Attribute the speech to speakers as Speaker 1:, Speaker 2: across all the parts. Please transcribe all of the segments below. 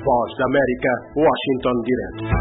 Speaker 1: Voz da América, Washington Direto.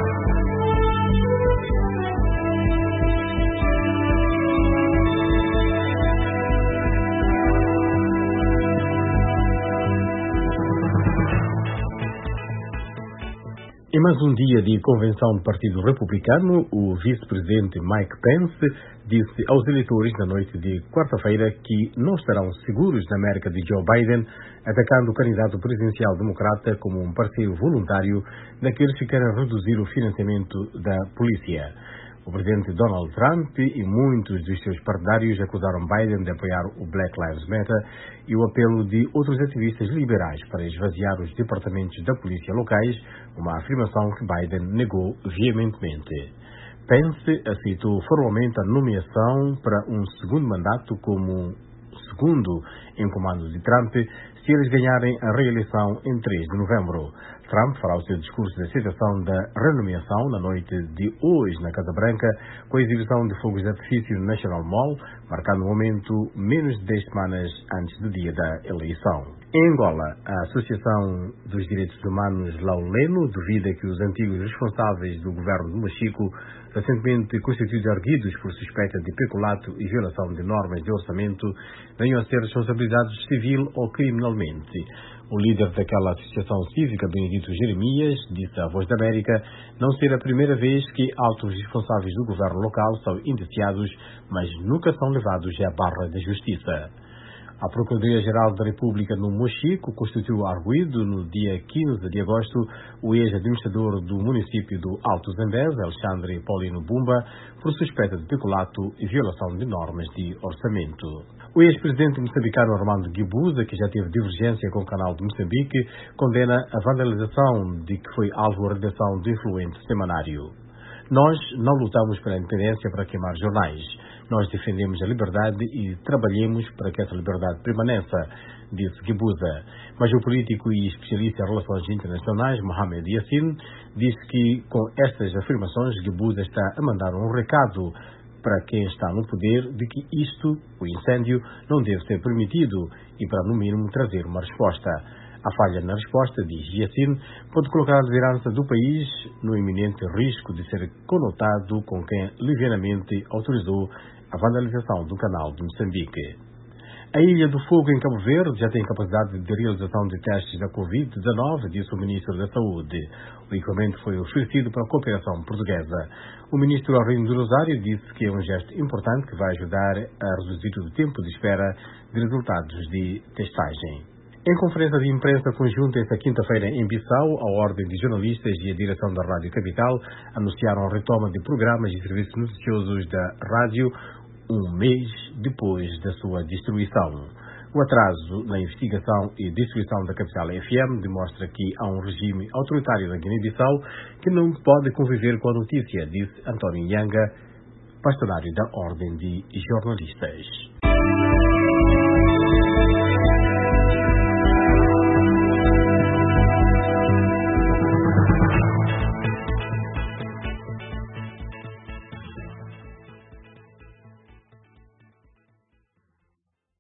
Speaker 2: Em mais um dia de convenção do Partido Republicano, o vice-presidente Mike Pence disse aos eleitores na noite de quarta-feira que não estarão seguros na América de Joe Biden, atacando o candidato presidencial democrata como um parceiro voluntário daqueles que querem reduzir o financiamento da polícia. O presidente Donald Trump e muitos dos seus partidários acusaram Biden de apoiar o Black Lives Matter e o apelo de outros ativistas liberais para esvaziar os departamentos da polícia locais, uma afirmação que Biden negou veementemente. Pence aceitou formalmente a nomeação para um segundo mandato como segundo em comando de Trump se eles ganharem a reeleição em 3 de novembro. Trump fará o seu discurso de aceitação da renomeação na noite de hoje na Casa Branca, com a exibição de fogos de artifício no National Mall, marcando o momento menos de 10 semanas antes do dia da eleição. Em Angola, a Associação dos Direitos Humanos Lauleno duvida que os antigos responsáveis do governo do Mochico, recentemente constituídos arguidos por suspeita de peculato e violação de normas de orçamento, venham a ser responsabilizados civil ou criminalmente. O líder daquela associação cívica, Benedito Jeremias, disse à Voz da América não ser a primeira vez que altos responsáveis do governo local são indiciados, mas nunca são levados à barra da justiça. A Procuradoria-Geral da República no Mochico constituiu arguido no dia 15 de agosto o ex-administrador do município do Alto Zambeze, Alexandre Paulino Bumba, por suspeita de peculato e violação de normas de orçamento. O ex-presidente moçambicano Armando Guebuza, que já teve divergência com o canal de Moçambique, condena a vandalização de que foi alvo a redação do influente semanário. Nós não lutamos pela independência para queimar jornais. Nós defendemos a liberdade e trabalhemos para que essa liberdade permaneça, disse Guebuza. Mas o político e especialista em relações internacionais, Mohamed Yassin, disse que com estas afirmações Guebuza está a mandar um recado para quem está no poder de que isto, o incêndio, não deve ser permitido e para, no mínimo, trazer uma resposta. A falha na resposta, diz Yassin, pode colocar a liderança do país no iminente risco de ser conotado com quem livianamente autorizou a vandalização do canal de Moçambique. A Ilha do Fogo, em Cabo Verde, já tem capacidade de realização de testes da Covid-19, disse o Ministro da Saúde. O equipamento foi oferecido para a cooperação portuguesa. O Ministro Aurélio do Rosário disse que é um gesto importante que vai ajudar a reduzir o tempo de espera de resultados de testagem. Em conferência de imprensa conjunta esta quinta-feira em Bissau, a Ordem de Jornalistas e a direção da Rádio Capital anunciaram a retoma de programas e serviços noticiosos da rádio um mês depois da sua destruição. O atraso na investigação e distribuição da Capital FM demonstra que há um regime autoritário na Guiné-Bissau que não pode conviver com a notícia, disse António Nhanga, bastonário da Ordem de Jornalistas.